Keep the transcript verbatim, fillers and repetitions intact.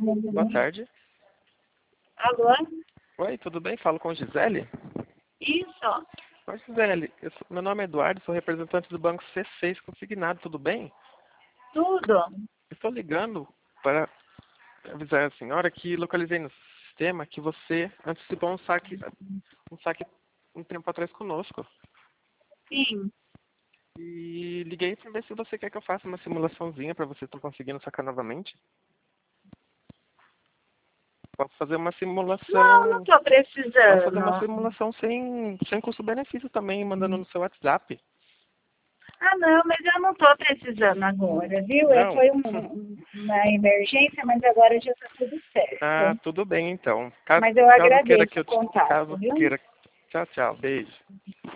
Boa tarde. Alô? Oi, tudo bem? Falo com Gisele? Isso. Oi, Gisele. Eu sou- meu nome é Eduardo, sou representante do Banco C seis Consignado, tudo bem? Tudo. Estou ligando para avisar a senhora que localizei no sistema que você antecipou um saque, um saque um tempo atrás conosco. Sim. E liguei para ver se você quer que eu faça uma simulaçãozinha para você estar conseguindo sacar novamente. Posso fazer uma Não, não simulação. tô Posso fazer uma precisando. simulação sem, sem custo-benefício também, mandando no seu WhatsApp. Ah, não, mas eu não tô precisando agora, viu? É, Não? foi um- um- uma emergência, mas agora já tá tudo Ah, certo. tudo bem então. Caso, Mas eu caso queira agradeço que o eu te... contato, Caso viu? queira. Tchau, tchau. Beijo.